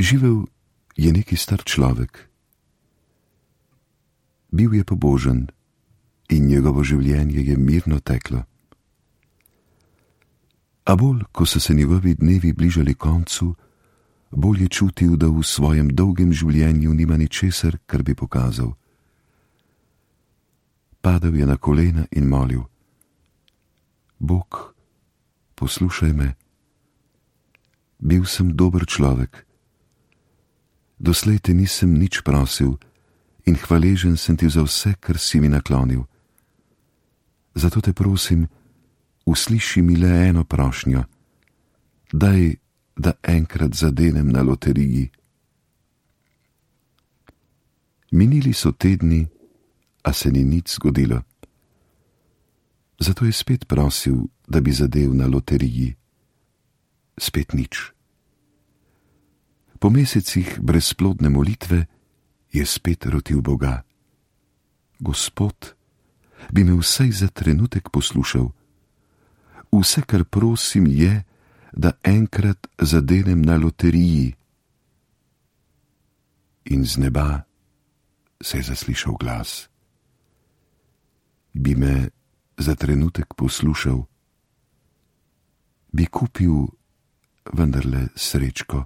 Živel je neki star človek. Bil je pobožen in njegovo življenje je mirno teklo. A bolj, ko so se njegovi dnevi bližali koncu, bolj je čutil, da v svojem dolgem življenju nima ničesar, kar bi pokazal. Padel je na kolena in molil: Bog, poslušaj me. Bil sem dober človek. Doslej te nisem nič prosil in hvaležen sem ti za vse, kar si mi naklonil. Zato te prosim, usliši mi le eno prošnjo. Daj, da enkrat zadenem na loteriji. Minili so tedni, a se ni nič zgodilo. Zato je spet prosil, da bi zadel na loteriji. Spet nič. Po mesecih brezplodne molitve je spet rotil Boga. Gospod, bi me vsaj za trenutek poslušal. Vse, kar prosim, je, da enkrat zadenem na loteriji. In z neba se je zaslišal glas. Bi me za trenutek poslušal, bi kupil vendarle srečko.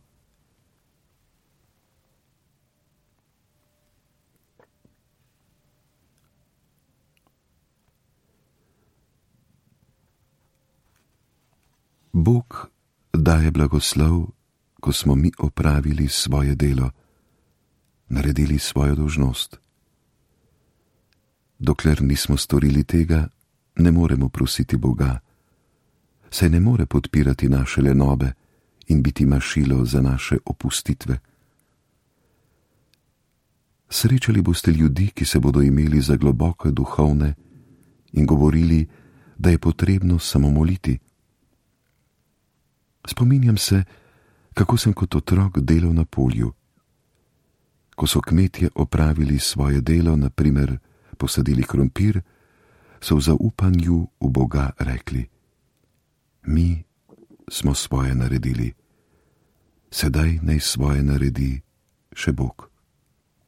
Bog daje blagoslov, ko smo mi opravili svoje delo, naredili svojo dolžnost. Dokler nismo storili tega, ne moremo prositi Boga, saj ne more podpirati naše lenobe in biti mašilo za naše opustitve. Srečali boste ljudi, ki se bodo imeli za globoke duhovne in govorili, da je potrebno samo moliti. Spominjam se, kako sem kot otrok delal na polju. Ko so kmetje opravili svoje delo, na primer posadili krompir, so v zaupanju v Boga rekli: Mi smo svoje naredili, sedaj naj svoje naredi še Bog.